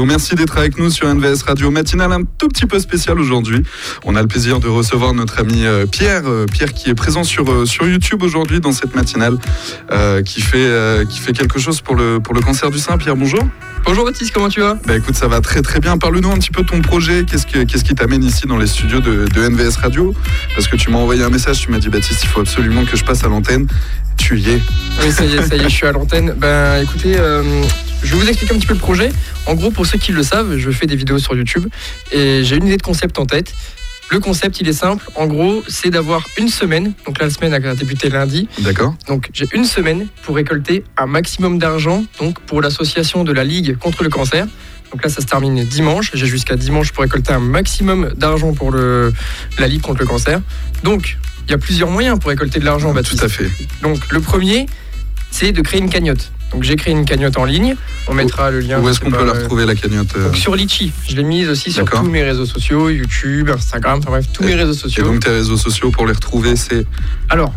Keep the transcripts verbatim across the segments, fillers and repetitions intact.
Merci d'être avec nous sur N V S Radio. Matinale un tout petit peu spéciale aujourd'hui. On a le plaisir de recevoir notre ami Pierre, Pierre qui est présent sur, sur YouTube aujourd'hui dans cette matinale, euh, qui, fait, euh, qui fait quelque chose pour le, pour le cancer du sein. Pierre, bonjour. Bonjour Baptiste, comment tu vas ? Bah écoute, ça va très très bien. Parle-nous un petit peu de ton projet. Qu'est-ce, que, qu'est-ce qui t'amène ici dans les studios de, de N V S Radio ? Parce que tu m'as envoyé un message, tu m'as dit Baptiste, il faut absolument que je passe à l'antenne. Tu y es. Oui, ça y est, ça y est, je suis à l'antenne. Ben écoutez, euh, je vais vous expliquer un petit peu le projet. En gros, pour ceux qui le savent, je fais des vidéos sur YouTube et j'ai une idée de concept en tête. Le concept, il est simple. En gros, c'est d'avoir une semaine. Donc là, la semaine a débuté lundi. D'accord. Donc j'ai une semaine pour récolter un maximum d'argent donc pour l'association de la Ligue contre le cancer. Donc là, ça se termine dimanche. J'ai jusqu'à dimanche pour récolter un maximum d'argent pour le, la Ligue contre le cancer. Donc, il y a plusieurs moyens pour récolter de l'argent, Baptiste. Tout à fait. Donc le premier, c'est de créer une cagnotte. Donc j'ai créé une cagnotte en ligne. On mettra le lien. Où est-ce qu'on peut la retrouver, la cagnotte ? Donc sur Litchi. Je l'ai mise aussi sur D'accord. tous mes réseaux sociaux, YouTube, Instagram, enfin bref, tous et, mes réseaux sociaux. Et donc tes réseaux sociaux pour les retrouver, c'est... Alors,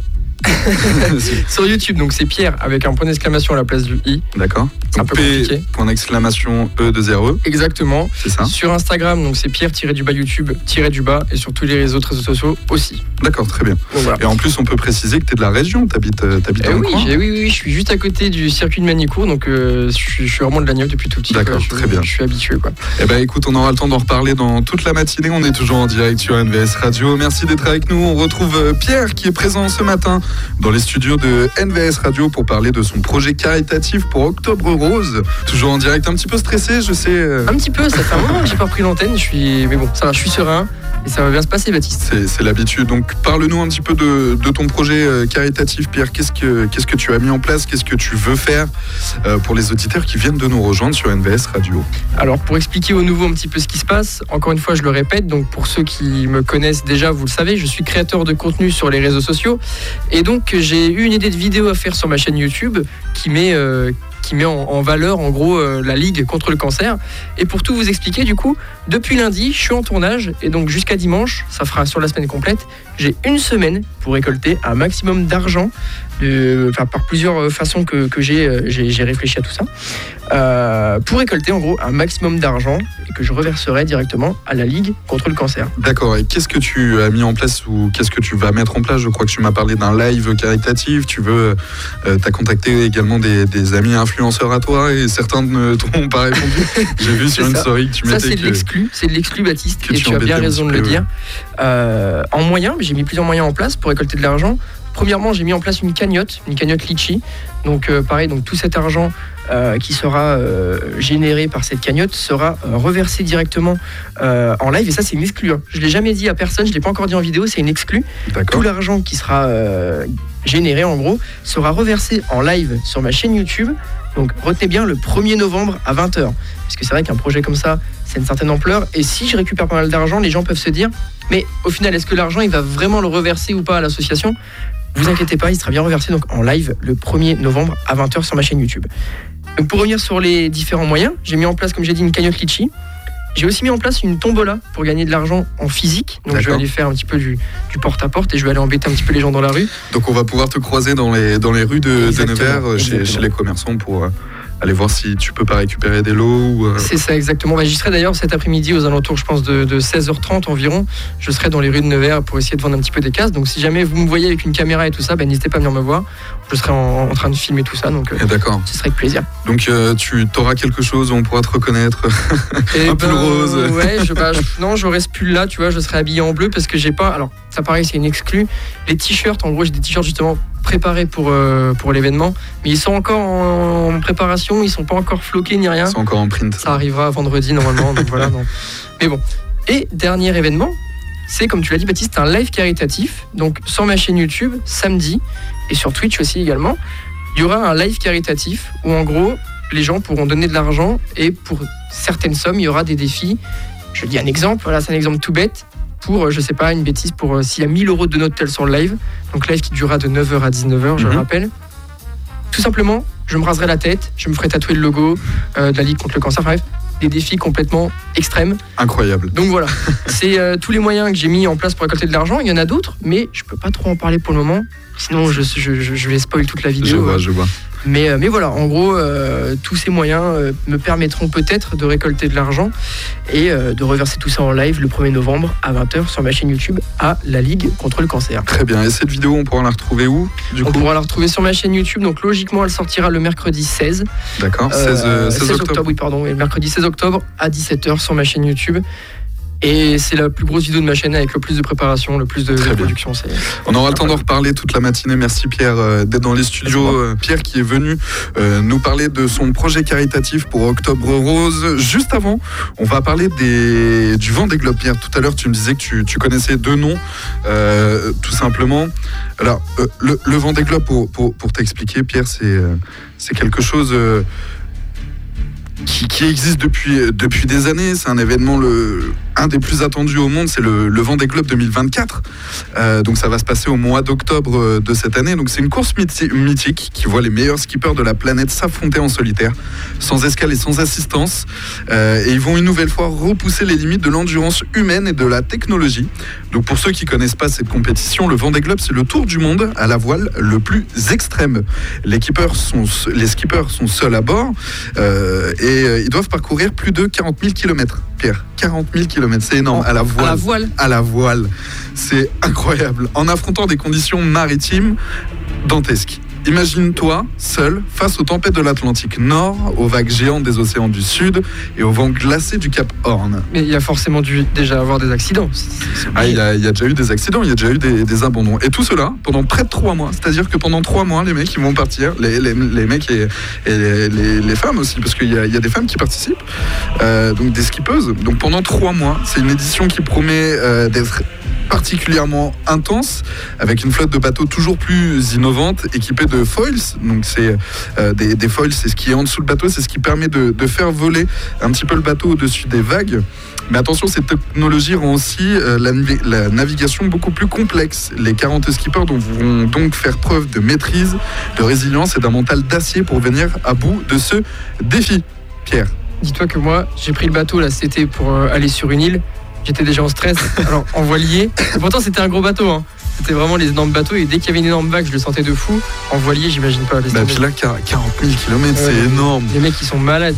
sur YouTube, donc c'est Pierre avec un point d'exclamation à la place du i. D'accord. C'est un peu P, compliqué. Point d'exclamation E de zéro E. Exactement. C'est ça. Sur Instagram, donc c'est Pierre-du-bas YouTube -du-bas et sur tous les autres réseaux sociaux aussi. D'accord, très bien. Donc, voilà. Et en plus, on peut préciser que tu es de la région, tu habites, euh, t'habites Eh dans oui, le coin. j'ai, oui, oui, je suis juste à côté du circuit de Manicourt, donc euh, je, suis, je suis vraiment de la Nièvre depuis tout petit. D'accord, quoi. très je, bien. Je suis habitué, quoi. Eh ben, écoute, on aura le temps d'en reparler dans toute la matinée. On est toujours en direct sur N V S Radio. Merci d'être avec nous. On retrouve Pierre qui est présent ce matin dans les studios de N V S Radio pour parler de son projet caritatif pour Octobre Rose. Toujours en direct, un petit peu stressé, je sais. euh, Un petit peu, ça fait un moment que j'ai pas pris l'antenne, je suis... mais bon, ça va, je suis serein et ça va bien se passer, Baptiste. C'est, c'est l'habitude. Donc, parle-nous un petit peu de, de ton projet euh, caritatif, Pierre. Qu'est-ce que, qu'est-ce que tu as mis en place ? Qu'est-ce que tu veux faire euh, pour les auditeurs qui viennent de nous rejoindre sur N V S Radio ? Alors, pour expliquer aux nouveaux un petit peu ce qui se passe, encore une fois, je le répète, donc pour ceux qui me connaissent déjà, vous le savez, je suis créateur de contenu sur les réseaux sociaux et donc j'ai eu une idée de vidéo à faire sur ma chaîne YouTube qui met... Euh, qui met en, en valeur en gros euh, la Ligue contre le cancer. Et pour tout vous expliquer, du coup, depuis lundi, je suis en tournage et donc jusqu'à dimanche, ça fera sur la semaine complète, j'ai une semaine pour récolter un maximum d'argent, de, enfin, par plusieurs façons que, que j'ai, j'ai, j'ai réfléchi à tout ça, euh, pour récolter en gros un maximum d'argent et que je reverserai directement à la Ligue contre le cancer. D'accord, et qu'est-ce que tu as mis en place ou qu'est-ce que tu vas mettre en place ? Je crois que tu m'as parlé d'un live caritatif, tu veux, euh, t'as contacté également des, des amis influenceurs à toi et certains ne t'ont pas répondu. J'ai vu sur C'est une ça. story que tu Ça mettais c'est que... de l'exclu, c'est de l'exclu Baptiste, que et tu tu as bien embêtais un raison de petit le peu, dire. Euh, en moyen, j'ai mis plusieurs moyens en place pour récolter de l'argent. Premièrement, j'ai mis en place une cagnotte, une cagnotte Litchi. Donc euh, pareil, donc tout cet argent euh, qui sera euh, généré par cette cagnotte sera euh, reversé directement euh, en live. Et ça, c'est une exclue. Hein. Je ne l'ai jamais dit à personne, je ne l'ai pas encore dit en vidéo, c'est une exclue. D'accord. Tout l'argent qui sera euh, généré, en gros, sera reversé en live sur ma chaîne YouTube. Donc retenez bien le premier novembre à vingt heures. Parce que c'est vrai qu'un projet comme ça, c'est une certaine ampleur. Et si je récupère pas mal d'argent, les gens peuvent se dire, mais au final, est-ce que l'argent, il va vraiment le reverser ou pas à l'association ? Vous inquiétez pas, il sera bien reversé donc en live le premier novembre à vingt heures sur ma chaîne YouTube. Donc pour revenir sur les différents moyens, j'ai mis en place, comme j'ai dit, une cagnotte Litchi. J'ai aussi mis en place une tombola pour gagner de l'argent en physique. Donc D'accord. Je vais aller faire un petit peu du, du porte-à-porte et je vais aller embêter un petit peu les gens dans la rue. Donc on va pouvoir te croiser dans les, dans les rues de, de Nevers, chez, chez les commerçants pour... Euh... aller voir si tu peux pas récupérer des lots ou euh... C'est ça exactement, bah, j'y serai d'ailleurs cet après-midi aux alentours je pense de, de seize heures trente environ. Je serai dans les rues de Nevers pour essayer de vendre un petit peu des cases. Donc si jamais vous me voyez avec une caméra et tout ça, bah, n'hésitez pas à venir me voir. Je serai en, en train de filmer tout ça, donc euh, d'accord. Ce serait avec plaisir. Donc euh, tu auras quelque chose où on pourra te reconnaître. Un ben, pull rose. Ouais, je, bah, je, non, j'aurai ce pull là, tu vois, je serai habillé en bleu parce que j'ai pas. Alors ça pareil, c'est une exclue. Les t-shirts, en gros, j'ai des t-shirts justement préparés pour, euh, pour l'événement, mais ils sont encore en, en préparation, ils sont pas encore floqués ni rien. Ils sont encore en print. Ça arrivera vendredi normalement, donc voilà. Donc. Mais bon. Et dernier événement, c'est comme tu l'as dit Baptiste, un live caritatif, donc sur ma chaîne YouTube, samedi, et sur Twitch aussi également, il y aura un live caritatif où en gros, les gens pourront donner de l'argent et pour certaines sommes, il y aura des défis. Je dis un exemple, voilà, c'est un exemple tout bête. Pour, je sais pas, une bêtise, pour euh, s'il y a mille euros de notes sur le live, donc live qui durera de neuf heures à dix-neuf heures, je mm-hmm. le rappelle. Tout simplement, je me raserai la tête, je me ferai tatouer le logo euh, de la Ligue contre le cancer, bref, des défis complètement extrêmes. Incroyable. Donc voilà, c'est euh, tous les moyens que j'ai mis en place pour récolter de l'argent. Il y en a d'autres, mais je peux pas trop en parler pour le moment. Sinon, je, je, je, je vais spoil toute la vidéo. Je vois, je vois. Mais, mais voilà, en gros, euh, tous ces moyens euh, me permettront peut-être de récolter de l'argent et euh, de reverser tout ça en live le premier novembre à vingt heures sur ma chaîne YouTube à la Ligue contre le cancer. Très bien, et cette vidéo, on pourra la retrouver où du On coup pourra la retrouver sur ma chaîne YouTube, donc logiquement elle sortira le mercredi seize. D'accord, seize, Euh, seize seize octobre. octobre, oui, pardon, et le mercredi seize octobre à dix-sept heures sur ma chaîne YouTube. Et c'est la plus grosse vidéo de ma chaîne avec le plus de préparation, le plus de, de production. C'est... On aura le temps d'en reparler toute la matinée. Merci Pierre euh, d'être dans les studios. Euh, Pierre qui est venu euh, nous parler de son projet caritatif pour Octobre Rose. Juste avant, on va parler des, du Vendée Globe. Pierre, tout à l'heure, tu me disais que tu, tu connaissais deux noms, euh, tout simplement. Alors, euh, le, le Vendée Globe, pour, pour, pour t'expliquer, Pierre, c'est, euh, c'est quelque chose... Euh, Qui, qui existe depuis, depuis des années. C'est un événement le, un des plus attendus au monde, c'est le, le Vendée Globe deux mille vingt-quatre. Euh, donc ça va se passer au mois d'octobre de cette année. Donc c'est une course mythi- mythique qui voit les meilleurs skippers de la planète s'affronter en solitaire, sans escale et sans assistance. Euh, et ils vont une nouvelle fois repousser les limites de l'endurance humaine et de la technologie. Donc pour ceux qui ne connaissent pas cette compétition, le Vendée Globe, c'est le tour du monde à la voile le plus extrême. Les skippers sont, les skippers sont seuls à bord euh, et euh, ils doivent parcourir plus de quarante mille kilomètres. Pierre, quarante mille kilomètres, c'est énorme, à la voile. À la voile. À la voile. C'est incroyable. En affrontant des conditions maritimes dantesques. Imagine-toi seul face aux tempêtes de l'Atlantique Nord, aux vagues géantes des océans du Sud et aux vents glacés du Cap Horn. Mais il y a forcément dû déjà avoir des accidents. C'est, c'est ah, il y, a, il y a déjà eu des accidents, il y a déjà eu des, des abandons. Et tout cela pendant près de trois mois. C'est-à-dire que pendant trois mois, les mecs ils vont partir, les, les, les mecs et, et les, les, les femmes aussi, parce qu'il y a, il y a des femmes qui participent, euh, donc des skippeuses. Donc pendant trois mois, c'est une édition qui promet euh, d'être particulièrement intense, avec une flotte de bateaux toujours plus innovante, équipée de foils. Donc c'est euh, des, des foils, c'est ce qui est en dessous le bateau, c'est ce qui permet de, de faire voler un petit peu le bateau au-dessus des vagues. Mais attention, ces technologies rend aussi euh, la, la navigation beaucoup plus complexe. Les quarante skippers vont donc faire preuve de maîtrise, de résilience et d'un mental d'acier pour venir à bout de ce défi. Pierre. Dis-toi que moi, j'ai pris le bateau là, c'était pour euh, aller sur une île. J'étais déjà en stress, alors en voilier. Et pourtant, c'était un gros bateau. Hein. C'était vraiment les énormes bateaux. Et dès qu'il y avait une énorme vague, je le sentais de fou. En voilier, j'imagine pas. Bah, puis là, quarante mille kilomètres, ouais, c'est énorme. Les mecs, ils sont malades.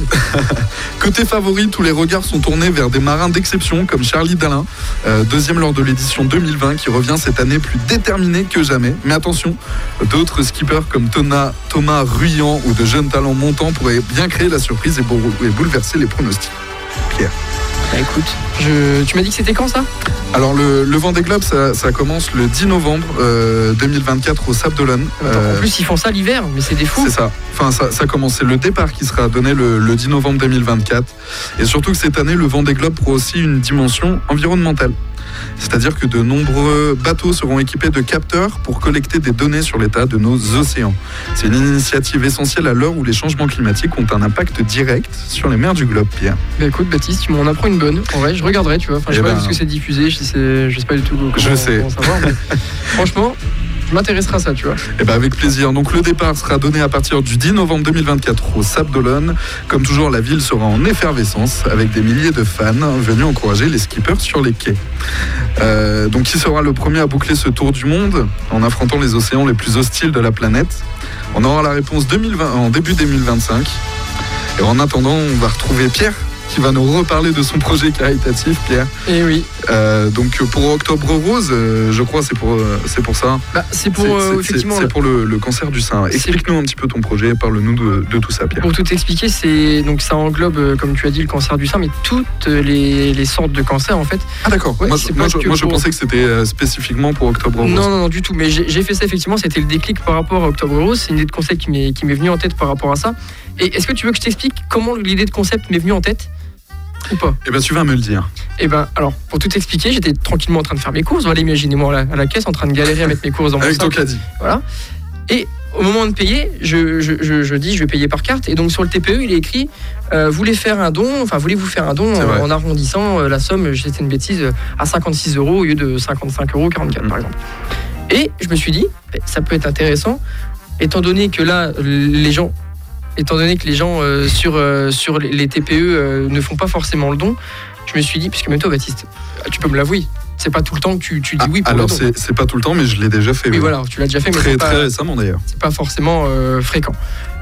Côté favori, tous les regards sont tournés vers des marins d'exception comme Charlie Dalin, euh, deuxième lors de l'édition deux mille vingt, qui revient cette année plus déterminé que jamais. Mais attention, d'autres skippers comme Thomas, Thomas Ruyant ou de jeunes talents montants pourraient bien créer la surprise et, bou- et bouleverser les pronostics. Pierre. Bah écoute, je... tu m'as dit que c'était quand ça ? Alors le, le Vendée Globe, ça, ça commence le dix novembre euh, deux mille vingt-quatre au Sable d'Olonne. Euh, en plus, ils font ça l'hiver, mais c'est des fous. C'est ça. Enfin, ça, ça commence. C'est le départ qui sera donné le, le dix novembre deux mille vingt-quatre. Et surtout que cette année, le Vendée Globe prend aussi une dimension environnementale. C'est-à-dire que de nombreux bateaux seront équipés de capteurs pour collecter des données sur l'état de nos océans. C'est une initiative essentielle à l'heure où les changements climatiques ont un impact direct sur les mers du globe, Pierre. Bah écoute, Baptiste, tu m'en apprends une bonne. En vrai, je regarderai, tu vois. Enfin, je sais eh pas ben... ce que c'est diffusé, je sais, je sais pas du tout comment, je sais. comment savoir. Mais franchement, je m'intéresserai à ça, tu vois. Eh ben avec plaisir. Donc le départ sera donné à partir du dix novembre deux mille vingt-quatre au Sable d'Olonne. Comme toujours, la ville sera en effervescence avec des milliers de fans venus encourager les skippers sur les quais. Euh, donc qui sera le premier à boucler ce tour du monde en affrontant les océans les plus hostiles de la planète? On aura la réponse deux mille vingt, en début deux mille vingt-cinq. Et en attendant, on va retrouver Pierre qui va nous reparler de son projet caritatif, Pierre. Et oui. Euh, donc pour Octobre Rose, euh, je crois c'est pour euh, c'est pour ça. Bah, c'est pour c'est, euh, c'est, effectivement. C'est, c'est pour le, le cancer du sein. Explique-nous un petit peu ton projet, parle-nous de, de tout ça, Pierre. Pour tout expliquer, c'est donc ça englobe, comme tu as dit, le cancer du sein, mais toutes les, les sortes de cancers en fait. Ah d'accord. Ouais, moi, moi, je, moi je pour... pensais que c'était euh, spécifiquement pour Octobre Rose. Non, non, non, du tout. Mais j'ai, j'ai fait ça effectivement. C'était le déclic par rapport à Octobre Rose. C'est une idée de concept qui m'est qui m'est venue en tête par rapport à ça. Et est-ce que tu veux que je t'explique comment l'idée de concept m'est venue en tête? Ou pas? Eh ben tu vas me le dire. Eh ben alors pour tout expliquer, j'étais tranquillement en train de faire mes courses. Voilà, imaginez-moi à la, à la caisse en train de galérer à mettre mes courses dans mon avec sac. ton caddie. Voilà. Et au moment de payer, je, je, je, je dis je vais payer par carte. Et donc sur le T P E, il est écrit euh, voulez faire un don, enfin voulez-vous faire un don en, en arrondissant euh, la somme, c'était une bêtise, à cinquante-six euros au lieu de cinquante-cinq euros quarante-quatre mmh. par exemple. Et je me suis dit ça peut être intéressant, étant donné que là les gens étant donné que les gens euh, sur, euh, sur les T P E euh, ne font pas forcément le don, je me suis dit, puisque même toi Baptiste, tu peux me l'avouer, c'est pas tout le temps que tu, tu dis ah, oui pour alors le don. c'est, c'est pas tout le temps, mais je l'ai déjà fait. Oui, oui. voilà, tu l'as déjà fait, mais très, c'est pas, très récemment d'ailleurs. c'est pas forcément euh, fréquent.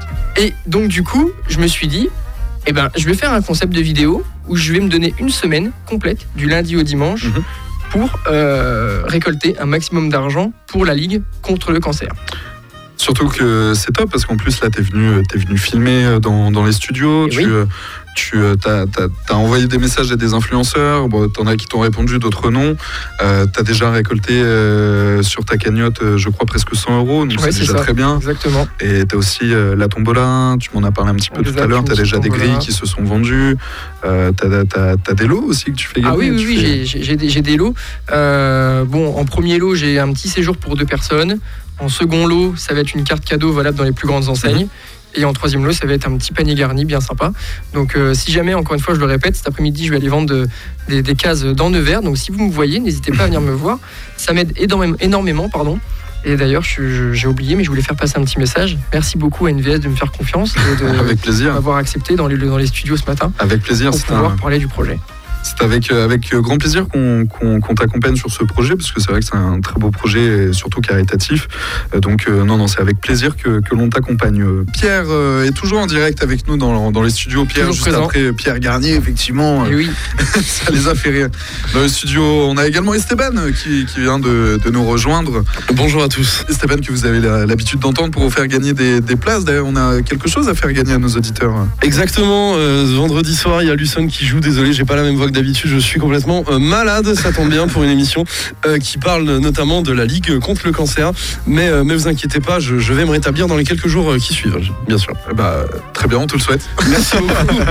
Et donc du coup, je me suis dit, eh ben, je vais faire un concept de vidéo où je vais me donner une semaine complète, du lundi au dimanche, Mm-hmm. pour euh, récolter un maximum d'argent pour la Ligue contre le cancer. Surtout que c'est top parce qu'en plus là t'es venu, t'es venu filmer dans, dans les studios, Et tu, oui. tu as, t'as, t'as envoyé des messages à des influenceurs, bon, t'en as qui t'ont répondu, d'autres non. Euh, t'as déjà récolté euh, sur ta cagnotte, euh, je crois presque cent euros, donc Ouais, c'est, c'est déjà ça. très bien. Exactement. Et t'as aussi euh, la tombola, tu m'en as parlé un petit peu Exact, tout à l'heure, t'as une déjà des tombola. grilles qui se sont vendues, euh, t'as, t'as, t'as des lots aussi que tu fais gagner. Ah oui, oui, tu oui, fais- j'ai, j'ai, j'ai des, j'ai des lots. Euh, bon, en premier lot, j'ai un petit séjour pour deux personnes. En second lot, ça va être une carte cadeau valable dans les plus grandes enseignes. Et en troisième lot, ça va être un petit panier garni bien sympa. Donc euh, si jamais, encore une fois, je le répète, cet après-midi, je vais aller vendre de- des, des cases dans Nevers. Donc si vous me voyez, n'hésitez pas à venir me voir. Ça m'aide énormément, énormément pardon. Et d'ailleurs, je- je- j'ai oublié, mais je voulais faire passer un petit message. Merci beaucoup à N V S de me faire confiance et de Avec plaisir, m'avoir accepté dans les, dans les studios ce matin avec plaisir. pour C'est pouvoir un, parler du projet. C'est avec, euh, avec grand plaisir qu'on, qu'on, qu'on t'accompagne sur ce projet, parce que c'est vrai que c'est un très beau projet, et surtout caritatif. Euh, Donc euh, non, non, c'est avec plaisir que, que l'on t'accompagne. Euh, Pierre euh, est toujours en direct avec nous dans, dans les studios. Pierre, Toujours juste présent. après euh, Pierre Garnier, effectivement, Et euh, oui, ça les a fait rire. Dans les studios, on a également Esteban euh, qui, qui vient de, de nous rejoindre. Bonjour à tous. Esteban que vous avez la- l'habitude d'entendre pour vous faire gagner des, des places. D'ailleurs, on a quelque chose à faire gagner à nos auditeurs. Exactement, euh, ce vendredi soir, il y a Luson qui joue. Désolé, j'ai pas la même voix que d'habitude, je suis complètement euh, malade. Ça tombe bien pour une émission euh, qui parle notamment de la Ligue contre le cancer. Mais, euh, mais vous inquiétez pas, je, je vais me rétablir dans les quelques jours euh, qui suivent, bien sûr. Eh Bah, très bien, on te le souhaite. Merci beaucoup.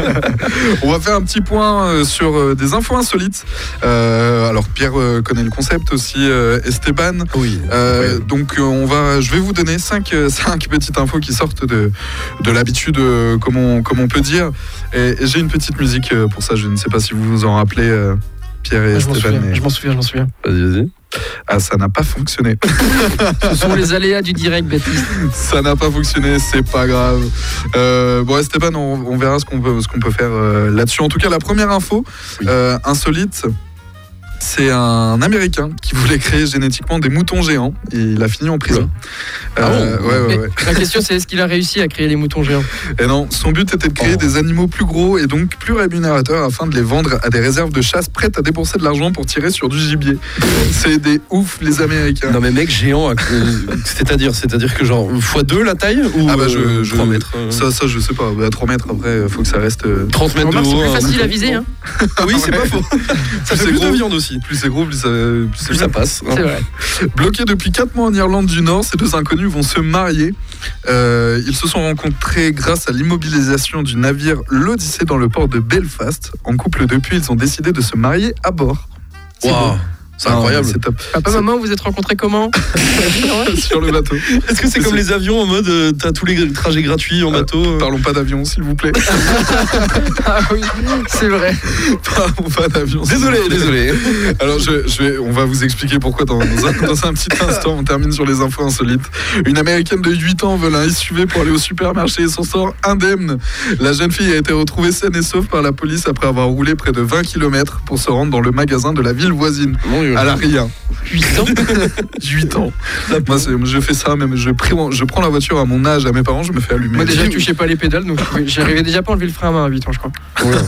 On va faire un petit point euh, sur euh, des infos insolites. Euh, alors Pierre euh, connaît le concept aussi, euh, Esteban. Oui. Euh, donc euh, on va, je vais vous donner cinq, euh, cinq petites infos qui sortent de, de l'habitude, euh, comme, on, comme on peut dire. Et, et j'ai une petite musique euh, pour ça. Je ne sais pas si vous vous en rappelez, euh, Pierre et je m'en Esteban. souviens, mais- je m'en souviens, je m'en souviens. Vas-y, vas-y. Ah, ça n'a pas fonctionné. Ce sont les aléas du direct, Baptiste. Ça n'a pas fonctionné, c'est pas grave. Euh, bon, Esteban, on, on verra ce qu'on peut, ce qu'on peut faire euh, là-dessus. En tout cas, la première info Oui. euh, insolite, c'est un Américain qui voulait créer génétiquement des moutons géants. Et il a fini en prison. Ah Euh, bon ouais, ouais, Mais ouais. la question, c'est est-ce qu'il a réussi à créer les moutons géants? Et non, son but était de créer Oh. des animaux plus gros et donc plus rémunérateurs afin de les vendre à des réserves de chasse prêtes à débourser de l'argent pour tirer sur du gibier. C'est des oufs, les Américains. Non mais mec géant, euh, c'est-à-dire, c'est-à-dire que genre fois deux la taille ou Ah bah, je- euh, je- trois mètres euh, Ça, ça, je sais pas. À trois mètres, après, faut que ça reste. euh, trente mètres de Remarque, haut. c'est plus un facile mouton. à viser, hein. Oui, c'est pas faux. Ça fait c'est plus de gros. viande aussi. Plus c'est gros, plus ça, plus c'est Plus bien. ça passe. hein. C'est vrai. Bloqués depuis quatre mois en Irlande du Nord, ces deux inconnus vont se marier. Euh, ils se sont rencontrés grâce à l'immobilisation du navire l'Odyssée dans le port de Belfast. En couple depuis, ils ont décidé de se marier à bord. C'est Waouh, beau. c'est Ah, incroyable. C'est top. Papa, maman, vous êtes rencontrés comment? Sur le bateau. Est-ce que c'est comme les avions en mode euh, t'as tous les trajets gratuits en Euh, bateau euh Parlons pas d'avion, s'il vous plaît. Ah oui, c'est vrai. Parlons pas d'avion. s'il Désolé, vous plaît. désolé. Alors, je, je vais, on va vous expliquer pourquoi dans, dans, un, dans un petit instant. On termine sur les infos insolites. Une Américaine de huit ans vole un S U V pour aller au supermarché et s'en sort indemne. La jeune fille a été retrouvée saine et sauve par la police après avoir roulé près de vingt kilomètres pour se rendre dans le magasin de la ville voisine. Mon Dieu. À la rien. huit ans. huit ans. Moi, c'est- je fais ça, même je, prie- je prends la voiture à mon âge, à mes parents, je me fais allumer. Moi, déjà, je touchais pas les pédales, donc j'arrivais déjà pas à enlever le frein à main à huit ans, je crois.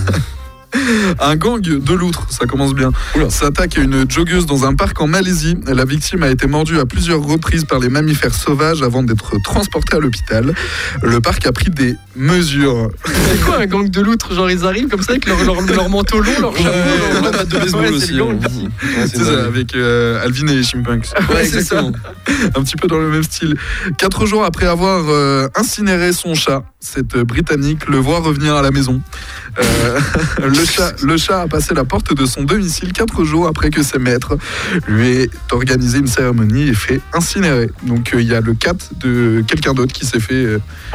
Un gang de loutres, ça commence bien, Oula. s'attaque à une joggeuse dans un parc en Malaisie. La victime a été mordue à plusieurs reprises par les mammifères sauvages avant d'être transportée à l'hôpital. Le parc a pris des mesures. C'est quoi un gang de loutres? Genre, ils arrivent comme ça avec leur, leur, leur manteau long, leur chapeau. Ouais, leur- la batte de baseball Ouais, c'est aussi. le gang. hein. Ouais, c'est C'est ça, dingue. avec euh, Alvin et les Chimpunks. Ouais, Ouais, c'est ça. exactement. Un petit peu dans le même style. Quatre jours après avoir euh, incinéré son chat, cette Britannique le voit revenir à la maison. Euh, le, chat, le chat a passé la porte de son domicile quatre jours après que ses maîtres lui aient organisé une cérémonie et fait incinérer. Donc euh, il y a le cat de quelqu'un d'autre qui s'est fait euh, Oh.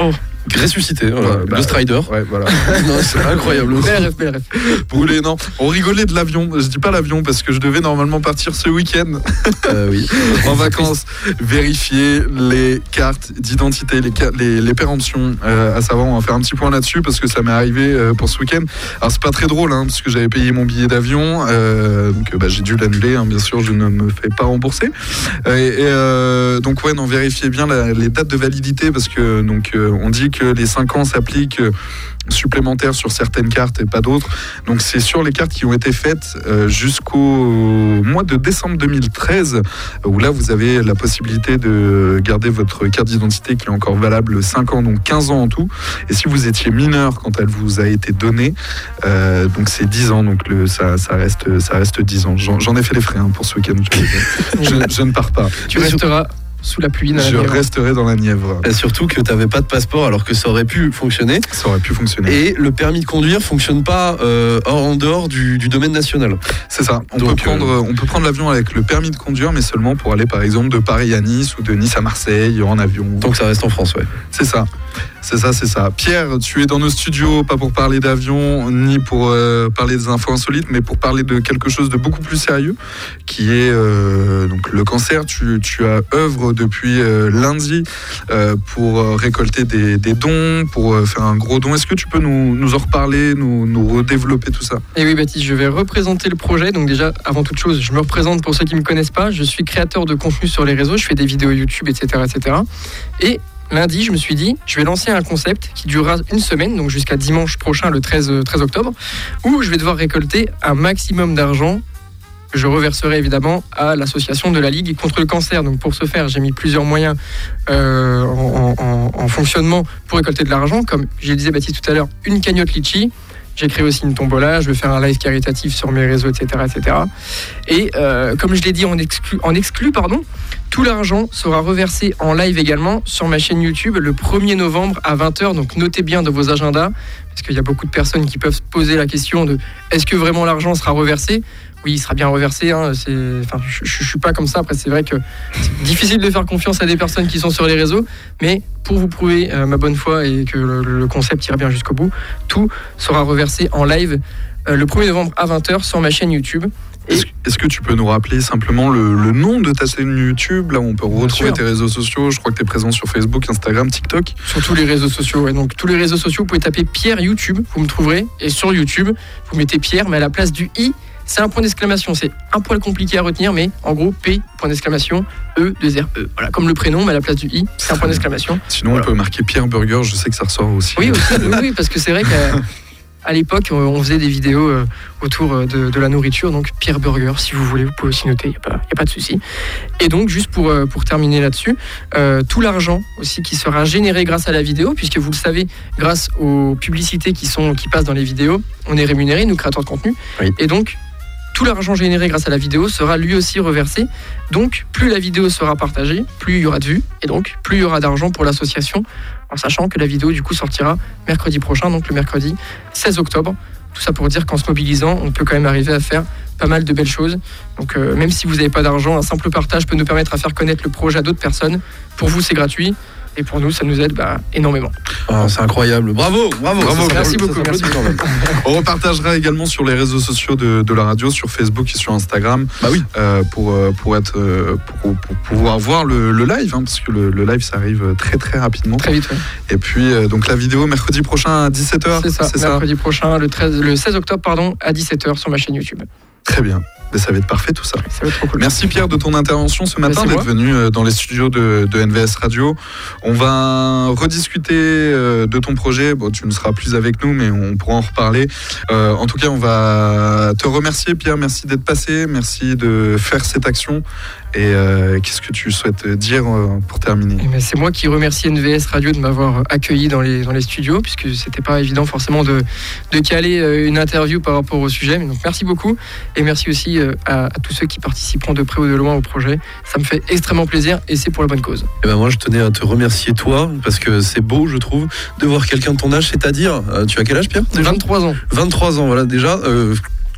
ressuscité, voilà, Ouais, bah, le Strider. Ouais, voilà. Non, c'est incroyable. Belle ref, belle ref. Brûlé, non. On rigolait de l'avion. Je dis pas l'avion parce que je devais normalement partir ce week-end Euh, oui. en vacances, vérifier les cartes d'identité, les, ca- les, les péremptions. Euh, à savoir, on va faire un petit point là-dessus parce que ça m'est arrivé euh, pour ce week-end. Alors, c'est pas très drôle hein, parce que j'avais payé mon billet d'avion. Euh, donc, bah, j'ai dû l'annuler. Hein, bien sûr, je ne me fais pas rembourser. Euh, et, et, euh, donc, ouais, non, vérifiez bien la, les dates de validité parce que donc, euh, on dit que les cinq ans s'appliquent euh, supplémentaires sur certaines cartes et pas d'autres. Donc c'est sur les cartes qui ont été faites euh, jusqu'au mois de décembre deux mille treize où là vous avez la possibilité de garder votre carte d'identité qui est encore valable cinq ans, donc quinze ans en tout. Et si vous étiez mineur quand elle vous a été donnée, euh, donc c'est dix ans, donc le, ça, ça, reste, ça reste dix ans. J'en, j'en ai fait les frais hein, pour ce week-end. Je, je, je ne pars pas. Tu resteras sous la pluie. Dans Je la Nièvre. resterai dans la Nièvre. Et surtout que tu n'avais pas de passeport alors que ça aurait pu fonctionner. Ça aurait pu fonctionner. Et le permis de conduire fonctionne pas euh, hors en dehors du, du domaine national. C'est ça. On, Donc, peut prendre, euh... on peut prendre l'avion avec le permis de conduire, mais seulement pour aller par exemple de Paris à Nice ou de Nice à Marseille en avion. Donc ça reste en France, ouais. C'est ça. C'est ça, c'est ça. Pierre, tu es dans nos studios, pas pour parler d'avion, ni pour euh, parler des infos insolites, mais pour parler de quelque chose de beaucoup plus sérieux, qui est euh, donc le cancer. Tu, tu as œuvre depuis euh, lundi euh, pour euh, récolter des, des dons, pour euh, faire un gros don. Est-ce que tu peux nous, nous en reparler, nous, nous redévelopper tout ça ? Et oui Baptiste, je vais représenter le projet. Donc déjà, avant toute chose, je me représente pour ceux qui ne me connaissent pas. Je suis créateur de contenu sur les réseaux, je fais des vidéos YouTube, et cetera, et cetera. Et lundi, je me suis dit, je vais lancer un concept qui durera une semaine, donc jusqu'à dimanche prochain, le treize octobre, où je vais devoir récolter un maximum d'argent que je reverserai évidemment à l'association de la Ligue contre le cancer. Donc pour ce faire, j'ai mis plusieurs moyens euh, en, en, en fonctionnement pour récolter de l'argent, comme je le disais Baptiste tout à l'heure, une cagnotte Litchi. J'ai créé aussi une tombola, je vais faire un live caritatif sur mes réseaux, et cetera, et cetera. Et euh, comme je l'ai dit en exclu, en exclu pardon, tout l'argent sera reversé en live également sur ma chaîne YouTube le premier novembre à vingt heures. Donc notez bien dans vos agendas, parce qu'il y a beaucoup de personnes qui peuvent se poser la question de est-ce que vraiment l'argent sera reversé ? Oui, il sera bien reversé. Hein, c'est, enfin, je ne suis pas comme ça. Après, c'est vrai que c'est difficile de faire confiance à des personnes qui sont sur les réseaux. Mais pour vous prouver euh, ma bonne foi et que le, le concept ira bien jusqu'au bout, tout sera reversé en live euh, le premier novembre à vingt heures sur ma chaîne YouTube. Et Est-ce, est-ce que tu peux nous rappeler simplement le, le nom de ta chaîne YouTube, là où on peut retrouver tes réseaux sociaux? Je crois que tu es présent sur Facebook, Instagram, TikTok. Sur tous les réseaux sociaux, ouais. Donc tous les réseaux sociaux, vous pouvez taper Pierre YouTube, vous me trouverez. Et sur YouTube, vous mettez Pierre, mais à la place du i, c'est un point d'exclamation. C'est un poil compliqué à retenir, mais en gros, P, point d'exclamation, E, deux R E. Voilà, comme le prénom, mais à la place du i, c'est un point d'exclamation. Sinon, voilà. On peut marquer Pierre Burger, je sais que ça ressort aussi. Oui, aussi, oui, oui, parce que c'est vrai qu'à à l'époque, on faisait des vidéos autour de, de la nourriture, donc Pierre Burger, si vous voulez, vous pouvez aussi noter, il n'y a, a pas de souci. Et donc, juste pour, pour terminer là-dessus, euh, tout l'argent aussi qui sera généré grâce à la vidéo, puisque vous le savez, grâce aux publicités qui, sont, qui passent dans les vidéos, on est rémunéré, nous créateurs de contenu, oui. Et donc, tout l'argent généré grâce à la vidéo sera lui aussi reversé. Donc, plus la vidéo sera partagée, plus il y aura de vues, et donc, plus il y aura d'argent pour l'association, en sachant que la vidéo, du coup, sortira mercredi prochain, donc le mercredi seize octobre. Tout ça pour dire qu'en se mobilisant, on peut quand même arriver à faire pas mal de belles choses. Donc, euh, même si vous n'avez pas d'argent, un simple partage peut nous permettre à faire connaître le projet à d'autres personnes. Pour vous, c'est gratuit. Et pour nous, ça nous aide bah, énormément. Oh, c'est incroyable. Bravo, bravo. bravo merci beaucoup. Merci. On repartagera également sur les réseaux sociaux de, de la radio, sur Facebook et sur Instagram. Bah oui. Euh, pour, pour, être, pour, pour pouvoir voir le, le live, hein, parce que le, le live, ça arrive très très rapidement. Très vite, oui. Et puis, euh, donc la vidéo mercredi prochain à dix-sept heures. C'est ça, c'est mercredi ça prochain, le, treize, le seize octobre, pardon, à dix-sept heures sur ma chaîne YouTube. Très bien. Mais ça va être parfait tout ça. Ça va être trop cool. Merci Pierre de ton intervention ce matin, Merci d'être venu dans les studios de, de N V S Radio. On va rediscuter de ton projet. Bon, tu ne seras plus avec nous, mais on pourra en reparler. Euh, en tout cas, on va te remercier Pierre. Merci d'être passé. Merci de faire cette action. Et euh, qu'est-ce que tu souhaites dire euh, pour terminer ? Eh bien, c'est moi qui remercie N V S Radio de m'avoir accueilli dans les, dans les studios, puisque c'était pas évident forcément de, de caler une interview par rapport au sujet. Mais donc merci beaucoup. Et merci aussi à, à tous ceux qui participeront de près ou de loin au projet. Ça me fait extrêmement plaisir et c'est pour la bonne cause. Et ben moi, je tenais à te remercier toi, parce que c'est beau, je trouve, de voir quelqu'un de ton âge. C'est-à-dire, euh, tu as quel âge, Pierre ? vingt-trois ans. vingt-trois ans, voilà, déjà... Euh,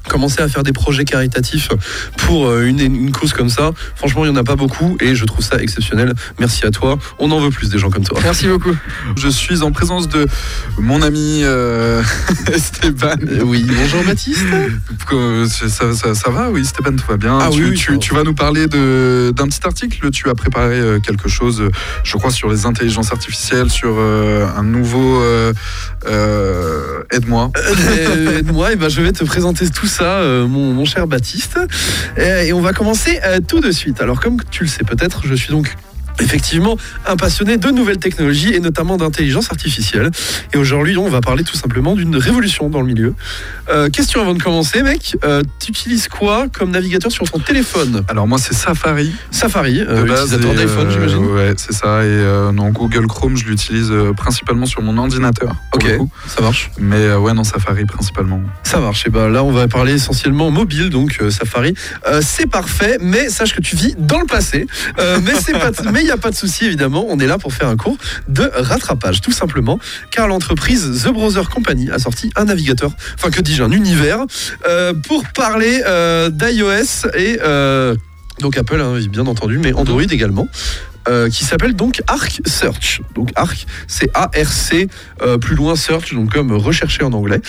commencer à faire des projets caritatifs pour une, une cause comme ça. Franchement, il n'y en a pas beaucoup et je trouve ça exceptionnel. Merci à toi. On en veut plus des gens comme toi. Merci beaucoup. Je suis en présence de mon ami euh, Stéphane. Euh, oui, bonjour Baptiste. Ça, ça, ça va, oui, Stéphane, tout va bien. Ah, tu, oui, oui, tu, tu vas nous parler de, d'un petit article. Tu as préparé quelque chose, je crois, sur les intelligences artificielles, sur euh, un nouveau euh, euh, aide-moi. Euh, aide-moi, et ben je vais te présenter tout ça, euh, mon, mon cher Baptiste. Et, et on va commencer euh, tout de suite. Alors, comme tu le sais peut-être, je suis donc effectivement un passionné de nouvelles technologies et notamment d'intelligence artificielle. Et aujourd'hui, on va parler tout simplement d'une révolution dans le milieu. Euh, question avant de commencer, mec. Euh, tu utilises quoi comme navigateur sur ton téléphone ? Alors moi, c'est Safari. Safari, euh, de base, utilisateur et, d'iPhone, euh, j'imagine. Ouais, c'est ça. Et euh, non, Google Chrome, je l'utilise euh, principalement sur mon ordinateur. pour Ok, le coup. ça marche. Mais euh, ouais, non, Safari principalement. Ça marche. Et ben là, on va parler essentiellement mobile, donc euh, Safari. Euh, c'est parfait, mais sache que tu vis dans le passé. Euh, mais c'est pas, mais il n'y a pas de souci, évidemment. On est là pour faire un cours de rattrapage, tout simplement, car l'entreprise The Browser Company a sorti un navigateur, enfin que dis-je, un univers, euh, pour parler euh, d'iOS et euh, donc Apple, hein, bien entendu, mais Android également. Euh, qui s'appelle donc Arc Search. Donc Arc, c'est A R C, euh, plus loin Search, donc comme rechercher en anglais.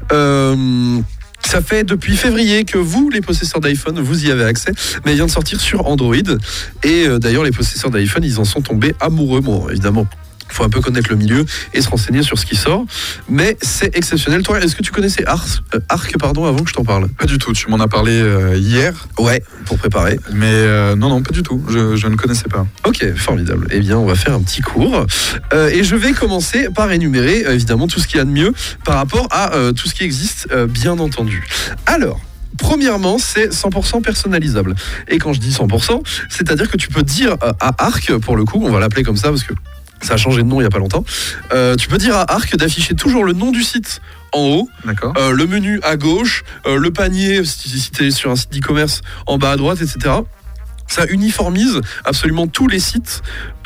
Euh, Ça fait depuis février que vous, les possesseurs d'iPhone, vous y avez accès, mais il vient de sortir sur Android. Et euh, d'ailleurs, les possesseurs d'iPhone, ils en sont tombés amoureux. Bon, évidemment, il faut un peu connaître le milieu et se renseigner sur ce qui sort. Mais c'est exceptionnel. Toi, est-ce que tu connaissais Arc, euh, Arc pardon, avant que je t'en parle ? Pas du tout. Tu m'en as parlé euh, hier. Ouais, pour préparer. Mais euh, non, non, pas du tout. Je, je ne connaissais pas. Ok, formidable. Eh bien, on va faire un petit cours. Euh, et je vais commencer par énumérer, euh, évidemment, tout ce qu'il y a de mieux par rapport à euh, tout ce qui existe, euh, bien entendu. Alors, premièrement, c'est cent pour cent personnalisable. Et quand je dis cent pour cent, c'est-à-dire que tu peux dire à Arc, pour le coup, on va l'appeler comme ça parce que ça a changé de nom il n'y a pas longtemps, euh, tu peux dire à Arc d'afficher toujours le nom du site en haut, D'accord. euh, le menu à gauche, euh, le panier, si, si tu es sur un site d'e-commerce, en bas à droite, et cetera. Ça uniformise absolument tous les sites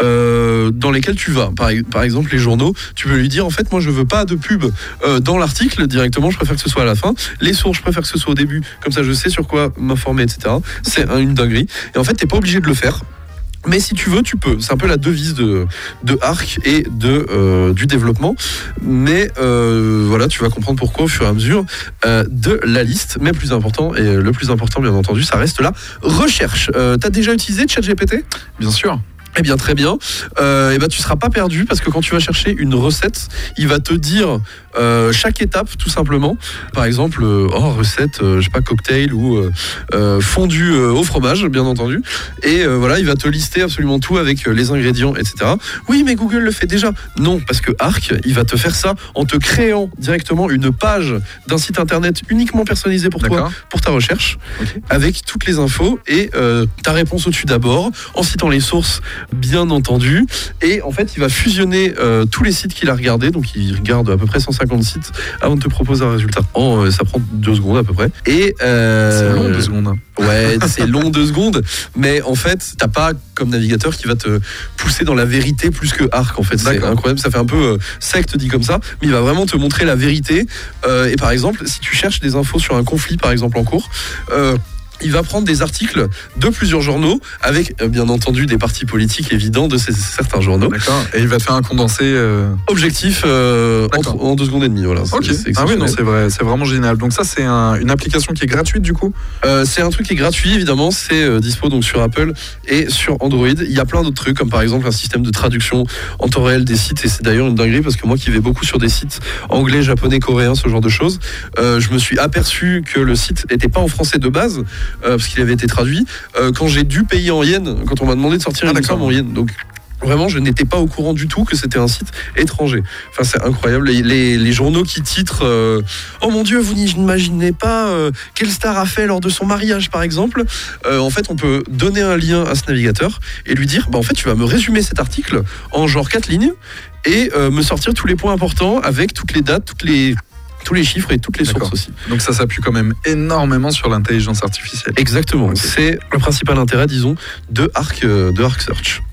euh, dans lesquels tu vas. Par, par exemple, les journaux, tu peux lui dire, en fait, moi, je veux pas de pub euh, dans l'article directement, je préfère que ce soit à la fin. Les sources, je préfère que ce soit au début, comme ça, je sais sur quoi m'informer, et cetera. C'est un, une dinguerie. Et en fait, t'es pas obligé de le faire. Mais si tu veux, tu peux. C'est un peu la devise de, de Arc et de, euh, du développement. Mais euh, voilà, tu vas comprendre pourquoi au fur et à mesure euh, de la liste. Mais plus important, et le plus important bien entendu, ça reste la recherche. Euh, T'as déjà utilisé ChatGPT ? Bien sûr. Eh bien, très bien. Euh, et ben, tu ne seras pas perdu parce que quand tu vas chercher une recette, il va te dire euh, chaque étape, tout simplement. Par exemple, euh, oh, recette, euh, je sais pas, cocktail ou euh, euh, fondu euh, au fromage, bien entendu. Et euh, voilà, il va te lister absolument tout avec euh, les ingrédients, et cetera. Oui, mais Google le fait déjà. Non, parce que Arc, il va te faire ça en te créant directement une page d'un site internet uniquement personnalisé pour D'accord. toi, pour ta recherche, Okay. avec toutes les infos et euh, ta réponse au-dessus d'abord, en citant les sources, bien entendu. Et en fait, il va fusionner euh, tous les sites qu'il a regardés. Donc, il regarde à peu près cent cinquante sites avant de te proposer un résultat. Oh, euh, ça prend deux secondes à peu près. Et euh, C'est long, deux secondes. Ouais, c'est long deux secondes. Mais en fait, t'as pas comme navigateur qui va te pousser dans la vérité plus que Arc. En fait, c'est D'accord. incroyable. Ça fait un peu euh, secte dit comme ça. Mais il va vraiment te montrer la vérité. Euh, et par exemple, si tu cherches des infos sur un conflit, par exemple, en cours, euh, il va prendre des articles de plusieurs journaux avec euh, bien entendu des partis politiques évidents de ces, certains journaux. D'accord. Et il va te faire un condensé. Euh... Objectif euh, D'accord. entre- en deux secondes et demie. Voilà. Ok. C'est, c'est Ah oui, exceptionnel. non, c'est vrai, c'est vraiment génial. Donc ça, c'est un- une application qui est gratuite du coup. Euh, c'est un truc qui est gratuit évidemment, c'est euh, dispo donc sur Apple et sur Android. Il y a plein d'autres trucs comme par exemple un système de traduction en temps réel des sites et c'est d'ailleurs une dinguerie parce que moi qui vais beaucoup sur des sites anglais, japonais, coréens, ce genre de choses, euh, je me suis aperçu que le site n'était pas en français de base euh, parce qu'il avait été traduit euh, quand j'ai dû payer en yens, quand on m'a demandé de sortir Ah, une d'accord. somme en yens. Donc vraiment, je n'étais pas au courant du tout que c'était un site étranger. Enfin, c'est incroyable. Les, les, les journaux qui titrent euh, oh mon Dieu, vous n'imaginez pas euh, quelle star a fait lors de son mariage, par exemple. Euh, en fait, on peut donner un lien à ce navigateur et lui dire bah, en fait, tu vas me résumer cet article en genre quatre lignes et euh, me sortir tous les points importants avec toutes les dates, toutes les, tous les chiffres et toutes les D'accord. sources aussi. Donc ça s'appuie quand même énormément sur l'intelligence artificielle. Exactement. Ok. C'est le principal intérêt, disons, de Arc, euh, de Arc Search.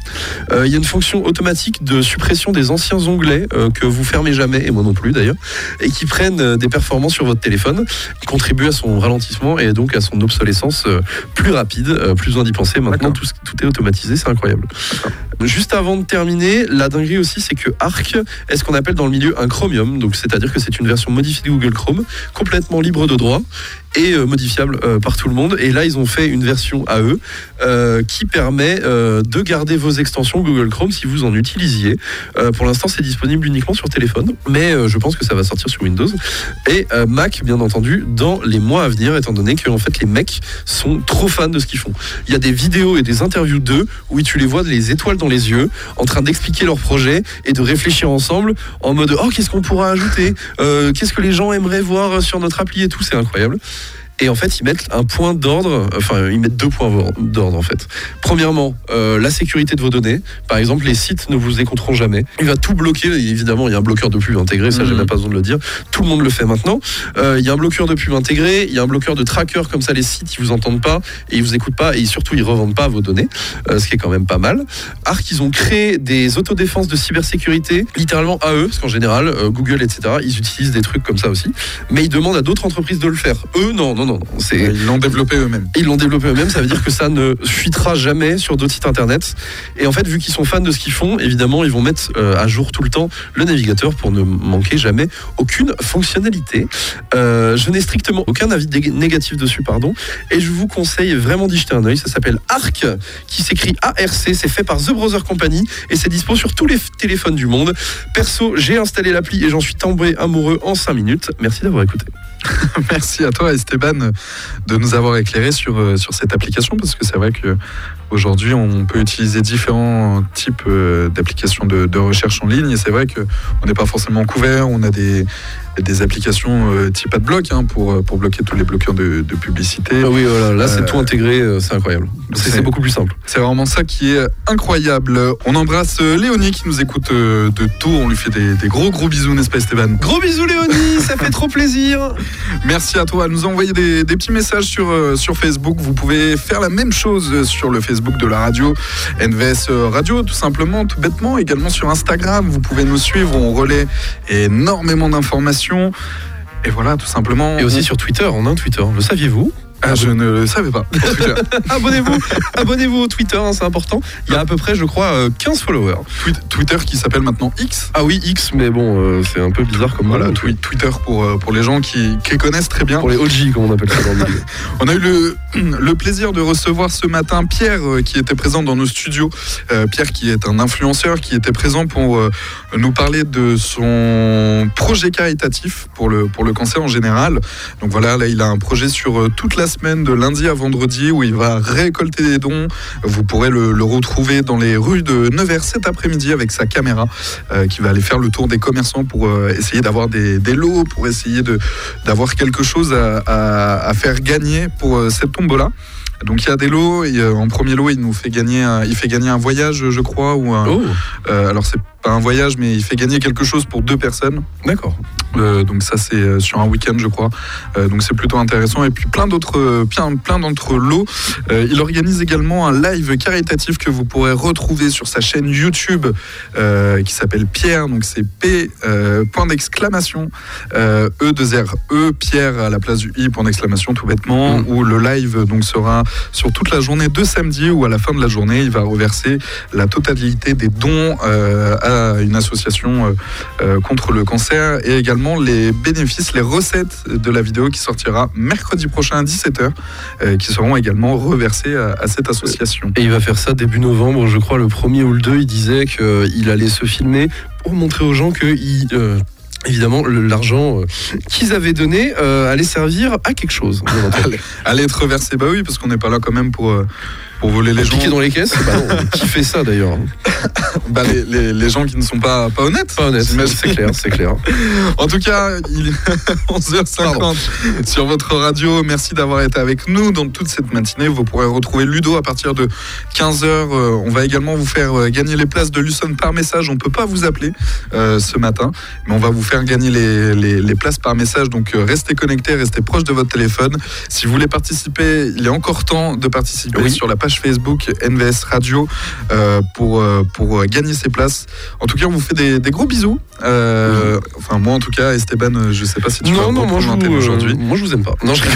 Il euh, y a une fonction automatique de suppression des anciens onglets euh, que vous fermez jamais, et moi non plus d'ailleurs, et qui prennent euh, des performances sur votre téléphone, qui contribuent à son ralentissement et donc à son obsolescence euh, plus rapide, euh, plus besoin d'y penser. Maintenant, tout, tout est automatisé, c'est incroyable. D'accord. Juste avant de terminer, la dinguerie aussi, c'est que Arc est ce qu'on appelle dans le milieu un Chromium, donc c'est-à-dire que c'est une version modifiée de Google Chrome, complètement libre de droit et euh, modifiable euh, par tout le monde. Et là, ils ont fait une version à eux euh, qui permet euh, de garder vos extensions Google Chrome si vous en utilisiez. Euh, pour l'instant, c'est disponible uniquement sur téléphone, mais euh, je pense que ça va sortir sur Windows et euh, Mac, bien entendu, dans les mois à venir, étant donné que en fait, les mecs sont trop fans de ce qu'ils font. Il y a des vidéos et des interviews d'eux où tu les vois les étoiles dans les yeux, en train d'expliquer leur projet et de réfléchir ensemble en mode oh, qu'est-ce qu'on pourra ajouter, euh, qu'est-ce que les gens aimeraient voir sur notre appli et tout, c'est incroyable. Et en fait, ils mettent un point d'ordre, enfin, ils mettent deux points d'ordre en fait. Premièrement, euh, la sécurité de vos données. Par exemple, les sites ne vous écouteront jamais. Il va tout bloquer. Évidemment, il y a un bloqueur de pub intégré, ça, mmh. j'ai même pas besoin de le dire. Tout le monde le fait maintenant. Euh, il y a un bloqueur de pub intégré, il y a un bloqueur de tracker, comme ça, les sites, ils vous entendent pas et ils vous écoutent pas et surtout, ils revendent pas vos données, euh, ce qui est quand même pas mal. Arc, ils ont créé des autodéfenses de cybersécurité, littéralement à eux, parce qu'en général, euh, Google, et cetera, ils utilisent des trucs comme ça aussi. Mais ils demandent à d'autres entreprises de le faire. Eux, non, non. Non, non, c'est... Ils l'ont développé eux-mêmes. Ils l'ont développé eux-mêmes, ça veut dire que ça ne fuitera jamais sur d'autres sites internet. Et en fait, vu qu'ils sont fans de ce qu'ils font, évidemment, ils vont mettre euh, à jour tout le temps le navigateur pour ne manquer jamais aucune fonctionnalité. Euh, je n'ai strictement aucun avis dé- négatif dessus, pardon. Et je vous conseille vraiment d'y jeter un œil. Ça s'appelle Arc, qui s'écrit A R C. C'est fait par The Browser Company et c'est dispo sur tous les f- téléphones du monde. Perso, j'ai installé l'appli et j'en suis tombé amoureux en cinq minutes. Merci d'avoir écouté. Merci à toi Esteban de nous avoir éclairé sur, sur cette application, parce que c'est vrai qu'aujourd'hui on peut utiliser différents types d'applications de, de recherche en ligne et c'est vrai qu'on n'est pas forcément couvert. On a des, des applications type AdBlock hein, pour, pour bloquer tous les bloqueurs de, de publicité. Ah oui, voilà, là c'est euh, tout intégré, c'est incroyable. C'est, c'est beaucoup plus simple. C'est vraiment ça qui est incroyable. On embrasse Léonie qui nous écoute de Tours. On lui fait des, des gros gros bisous, n'est-ce pas Esteban? Gros bisous Léonie, ça fait trop plaisir. Merci à toi. Elle nous a envoyé des, des petits messages sur, euh, sur Facebook. Vous pouvez faire la même chose sur le Facebook de la radio, N V S Radio, tout simplement, tout bêtement. Également sur Instagram, vous pouvez nous suivre. On relaie énormément d'informations. Et voilà, tout simplement. Et aussi on... sur Twitter, on a un Twitter. Le saviez-vous? Ah, je ne le savais pas. abonnez-vous, abonnez-vous au Twitter, hein, c'est important. Il y a à peu près, je crois, quinze followers. Twitter qui s'appelle maintenant X. Ah oui, X, mais bon, euh, c'est un peu bizarre comme voilà. Nom, Twi- Twitter pour pour les gens qui, qui connaissent très bien. Pour les O G, comme on appelle ça dans le milieu. On a eu le le plaisir de recevoir ce matin Pierre euh, qui était présent dans nos studios. Euh, Pierre qui est un influenceur qui était présent pour euh, nous parler de son projet caritatif pour le pour le cancer en général. Donc voilà, là il a un projet sur euh, toute la semaine de lundi à vendredi où il va récolter des dons. Vous pourrez le, le retrouver dans les rues de Nevers cet après-midi avec sa caméra euh, qui va aller faire le tour des commerçants pour euh, essayer d'avoir des, des lots, pour essayer de, d'avoir quelque chose à, à, à faire gagner pour euh, cette tombola. Donc il y a des lots et euh, en premier lot il nous fait gagner un, il fait gagner un voyage je crois ou un, oh. euh, alors c'est pas un voyage mais il fait gagner quelque chose pour deux personnes. D'accord. Euh, donc ça c'est sur un week-end je crois. Euh, donc c'est plutôt intéressant et puis plein d'autres plein, plein d'autres lots. Euh, il organise également un live caritatif que vous pourrez retrouver sur sa chaîne YouTube euh, qui s'appelle Pierre. Donc c'est P euh, point d'exclamation euh, E deux R E Pierre à la place du I point d'exclamation tout bêtement mmh. où le live donc sera sur toute la journée de samedi où à la fin de la journée il va reverser la totalité des dons euh, à une association euh, euh, contre le cancer et également les bénéfices, les recettes de la vidéo qui sortira mercredi prochain à dix-sept heures euh, qui seront également reversées à, à cette association. Et il va faire ça début novembre, je crois le premier ou le deux, il disait qu'il allait se filmer pour montrer aux gens qu'il... Euh Évidemment, l'argent qu'ils avaient donné euh, allait servir à quelque chose. allait, allait être reversé, bah oui, parce qu'on n'est pas là quand même pour, euh, pour voler les gens. Piquer dans les caisses bah non, qui fait ça d'ailleurs? bah les, les, les gens qui ne sont pas, pas honnêtes. Pas honnêtes, c'est clair, c'est clair. En tout cas, il est onze heures cinquante Pardon. Sur votre radio. Merci d'avoir été avec nous dans toute cette matinée. Vous pourrez retrouver Ludo à partir de quinze heures. On va également vous faire gagner les places de Lucerne par message. On ne peut pas vous appeler euh, ce matin, mais on va vous faire gagner les, les, les places par message. Donc restez connectés, restez proches de votre téléphone. Si vous voulez participer, il est encore temps de participer oui. sur la page page Facebook N V S Radio euh, pour, euh, pour gagner ces places. En tout cas, on vous fait des, des gros bisous. Euh, enfin, moi en tout cas, Esteban, je sais pas si tu non, vas non, moi je, vous, vous, aujourd'hui. Euh, moi je vous aime pas. Non, je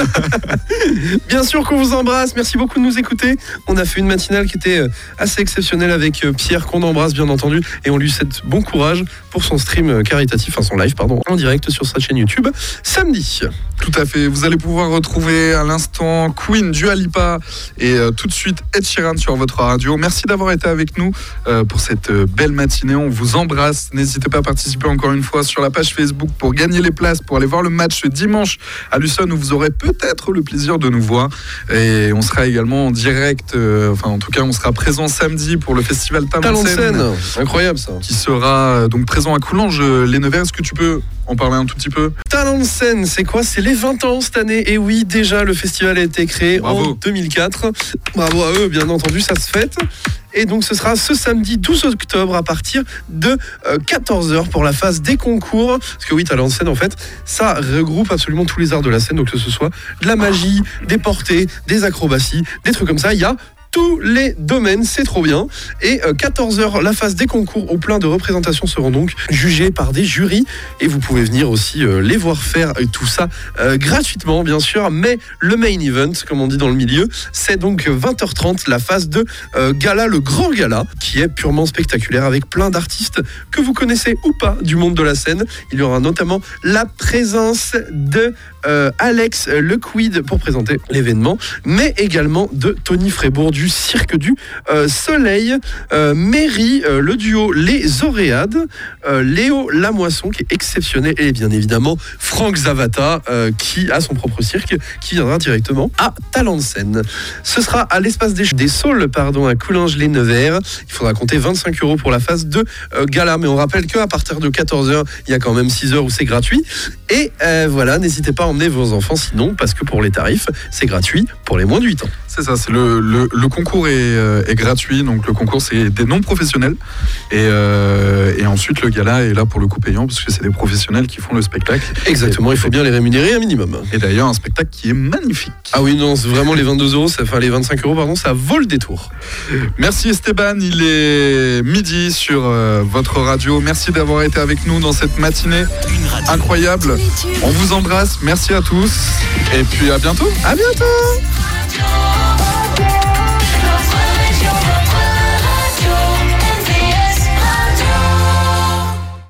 Bien sûr qu'on vous embrasse. Merci beaucoup de nous écouter. On a fait une matinale qui était assez exceptionnelle avec Pierre, qu'on embrasse bien entendu, et on lui souhaite bon courage pour son stream caritatif, enfin son live, pardon, en direct sur sa chaîne YouTube samedi. Tout à fait. Vous allez pouvoir retrouver à l'instant Queen, Dua Lipa et euh, tout de suite Ed Sheeran sur votre radio. Merci d'avoir été avec nous euh, pour cette euh, belle matinée. On vous embrasse. N'hésitez pas à participer encore une fois sur la page Facebook pour gagner les places, pour aller voir le match dimanche à Lucerne où vous aurez peut-être le plaisir de nous voir. Et on sera également en direct, euh, enfin en tout cas on sera présent samedi pour le festival Talent de Scène. Incroyable ça. Qui sera euh, donc présent à Coulanges-les-Nevers. Est-ce que tu peux en parler un tout petit peu? Talent de Scène, c'est quoi? C'est les vingt ans cette année. Et oui, déjà le festival a été créé Bravo. en deux mille quatre. Bravo à eux, bien entendu, ça se fête. Et donc ce sera ce samedi douze octobre à partir de quatorze heures pour la phase des concours. Parce que oui, Talent de Scène, en fait, ça regroupe absolument tous les arts de la scène. Donc que ce soit de la magie, des portées, des acrobaties, des trucs comme ça. Il y a tous les domaines, c'est trop bien. Et euh, quatorze heures, la phase des concours où plein de représentations seront donc jugées par des jurys. Et vous pouvez venir aussi euh, les voir faire euh, tout ça euh, gratuitement, bien sûr. Mais le main event, comme on dit dans le milieu, c'est donc vingt heures trente, la phase de euh, gala, le grand gala, qui est purement spectaculaire avec plein d'artistes que vous connaissez ou pas du monde de la scène. Il y aura notamment la présence de euh, Alex Le Quid pour présenter l'événement, mais également de Tony Frébourg du Cirque du euh, Soleil, euh, Mary, euh, le duo Les Oréades, euh, Léo Lamoisson qui est exceptionnel, et bien évidemment Franck Zavata euh, qui a son propre cirque, qui viendra directement à Talent de Scène. Ce sera à l'espace des, des Saules pardon, à Coulanges-les-Nevers. Il faudra compter vingt-cinq euros pour la phase de euh, gala, mais on rappelle qu'à partir de quatorze heures, il y a quand même six heures où c'est gratuit. Et euh, voilà, n'hésitez pas à emmener vos enfants sinon, parce que pour les tarifs, c'est gratuit pour les moins de huit ans. C'est ça, c'est le, le, le concours est, euh, est gratuit, donc le concours c'est des non-professionnels et, euh, et ensuite le gala est là pour le coup payant parce que c'est des professionnels qui font le spectacle. Exactement, et, il faut bien les rémunérer un minimum. Et d'ailleurs un spectacle qui est magnifique. Ah oui, non, c'est vraiment les vingt-deux euros, ça, enfin les vingt-cinq euros pardon, ça vaut le détour. Merci Esteban, il est midi sur euh, votre radio. Merci d'avoir été avec nous dans cette matinée incroyable. On vous embrasse, merci à tous et puis à bientôt. À bientôt.